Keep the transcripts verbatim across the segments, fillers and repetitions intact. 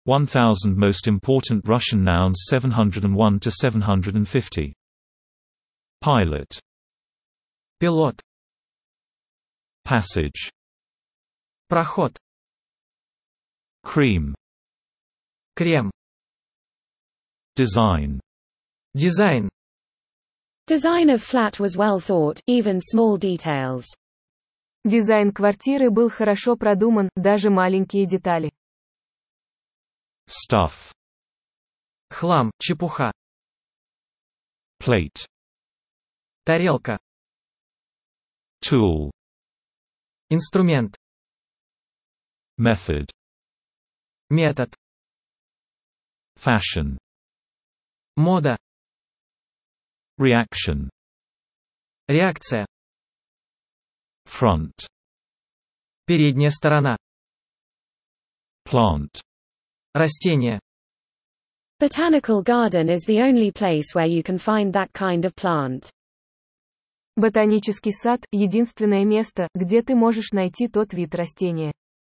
one thousand Most Important Russian Nouns seven hundred one to seven hundred fifty. Pilot. Пилот. Passage. Проход. Cream. Крем. Design. Дизайн. Design of flat was well thought, even small details. Дизайн квартиры был хорошо продуман, даже маленькие детали. Stuff. Хлам, чепуха. Plate. Тарелка. Tool. Инструмент. Method. Метод. Fashion. Мода. Reaction. Реакция. Front. Передняя сторона. Plant. Растение. Botanical garden is the only place where you can find that kind of plant. Ботанический сад – единственное место, где ты можешь найти тот вид растения.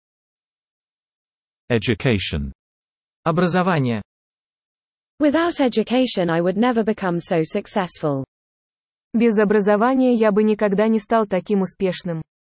Education. Образование. Without education I would never become so successful. Без образования я бы никогда не стал таким успешным.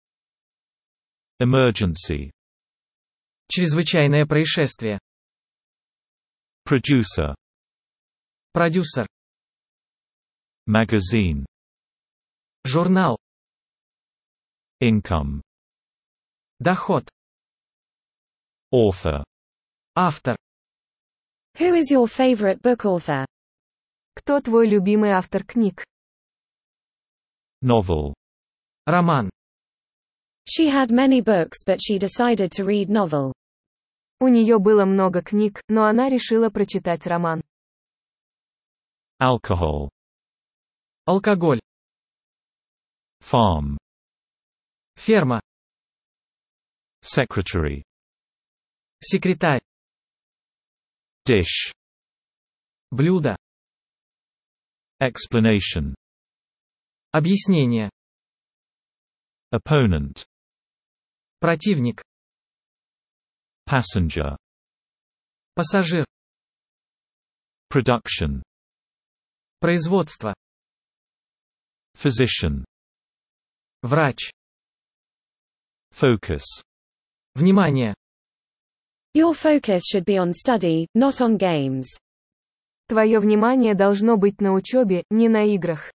Emergency. Чрезвычайное происшествие. Producer. Продюсер. Magazine. Журнал. Income. Доход. Author. Автор. Who is your favorite book author? Кто твой любимый автор книг? Novel. Роман. She had many books but she decided to read novel. У нее было много книг, но она решила прочитать роман. Alcohol. Алкоголь. Farm. Ферма. Secretary. Секретарь. Dish. Блюдо. Explanation. Объяснение. Opponent. Противник. Passenger. Пассажир. Production. Производство. Physician. Врач. Focus. Внимание. Your focus should be on study, not on games. Твое внимание должно быть на учебе, не на играх.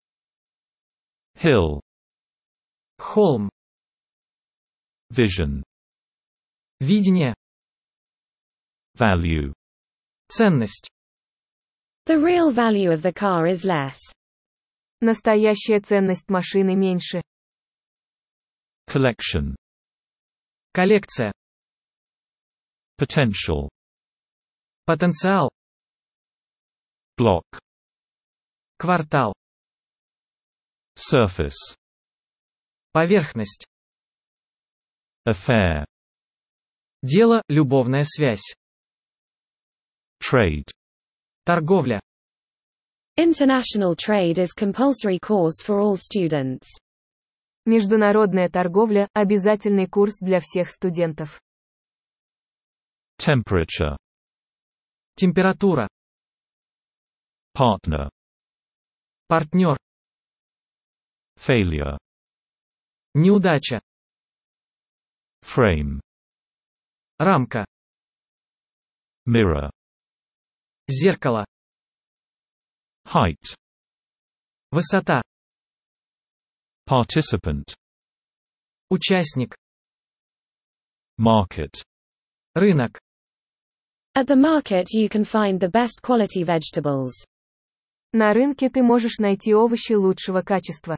Hill. Холм. Vision. Видение. Value. Ценность. The real value of the car is less. Настоящая ценность машины меньше. Collection. Коллекция. Potential. Потенциал. Block. Квартал. Surface. Поверхность. Affair. Дело, любовная связь. Trade. Торговля. International trade is compulsory course for all students. Международная торговля – обязательный курс для всех студентов. Temperature. Температура. Partner. Партнер. Failure. Неудача. Frame. Рамка. Mirror. Зеркало. Height. Высота. Participant. Участник. Market. Рынок. At the market you can find the best quality vegetables. На рынке ты можешь найти овощи лучшего качества.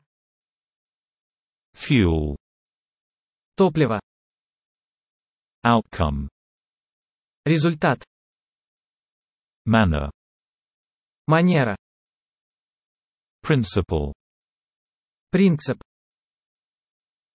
Fuel. Топливо. Outcome. Результат. Manner. Манера. Principle. Принцип.